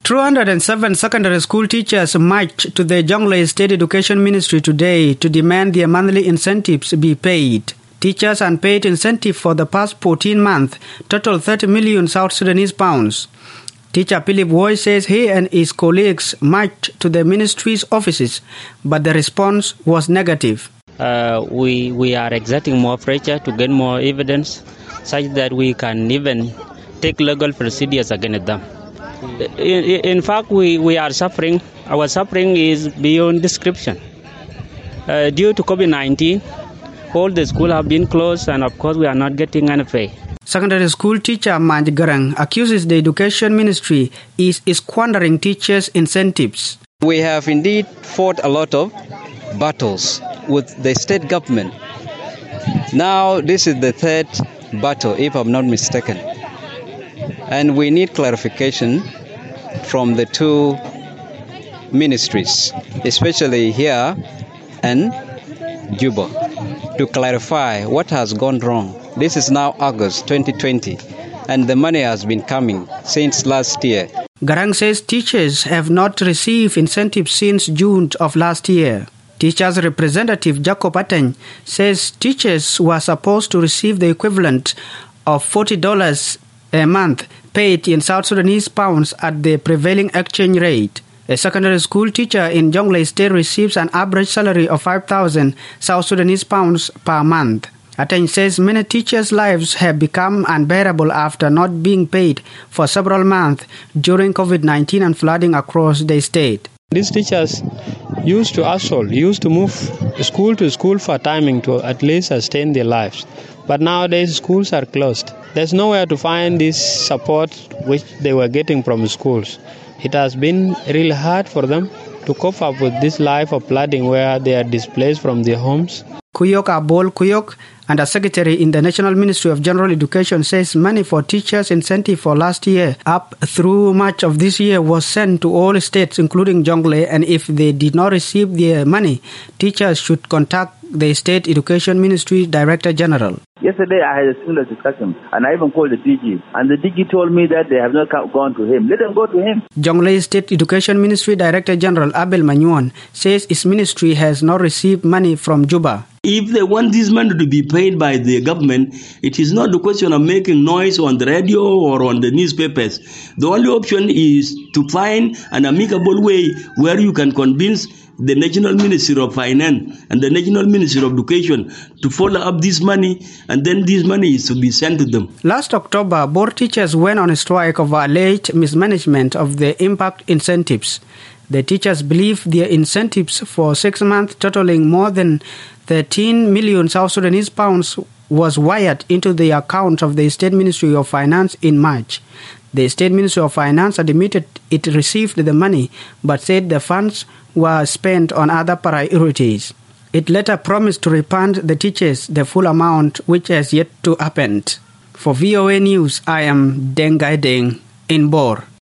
207 secondary school teachers marched to the Jonglei State Education Ministry today to demand their monthly incentives be paid. Teachers' unpaid incentive for the past 14 months total 30 million South Sudanese pounds. Teacher Philip Woy says he and his colleagues marched to the ministry's offices, but the response was negative. We are exerting more pressure to get more evidence such that we can even take legal procedures against them. In fact, we are suffering. Our suffering is beyond description. Due to COVID-19, all the schools have been closed, and of course we are not getting any pay. Secondary school teacher Manj Garang accuses the Education Ministry is squandering teachers' incentives. We have indeed fought a lot of battles with the state government. Now this is the third battle, if I'm not mistaken. And we need clarification from the two ministries, especially here and Juba, to clarify what has gone wrong. This is now August 2020, and the money has been coming since last year. Garang says teachers have not received incentives since June of last year. Teachers representative Jacob Ateng says teachers were supposed to receive the equivalent of $40 a month paid in South Sudanese pounds at the prevailing exchange rate. A secondary school teacher in Jonglei State receives an average salary of 5,000 South Sudanese pounds per month. Ateng says many teachers' lives have become unbearable after not being paid for several months during COVID-19 and flooding across the state. These teachers used to hustle, used to move school to school for timing to at least sustain their lives. But nowadays schools are closed. There's nowhere to find this support which they were getting from schools. It has been really hard for them to cope up with this life of flooding where they are displaced from their homes. Kuyok Abol Kuyok, Under Secretary in the National Ministry of General Education, says money for teachers' incentive for last year up through March of this year was sent to all states, including Jonglei, and if they did not receive their money, teachers should contact the State Education Ministry Director General. Yesterday I had a similar discussion, and I even called the DG, and the DG told me that they have not gone to him. Let them go to him. Jonglei State Education Ministry Director General Abel Manyuan says his ministry has not received money from Juba. If they want this money to be paid by the government, it is not the question of making noise on the radio or on the newspapers. The only option is to find an amicable way where you can convince the National Ministry of Finance and the National Ministry of Education to follow up this money, and then this money is to be sent to them. Last October, board teachers went on a strike over alleged mismanagement of the impact incentives. The teachers believe their incentives for 6 months totaling more than 13 million South Sudanese pounds was wired into the account of the State Ministry of Finance in March. The State Ministry of Finance admitted it received the money, but said the funds were spent on other priorities. It later promised to refund the teachers the full amount, which has yet to happen. For VOA News, I am Dengai Deng in Bor.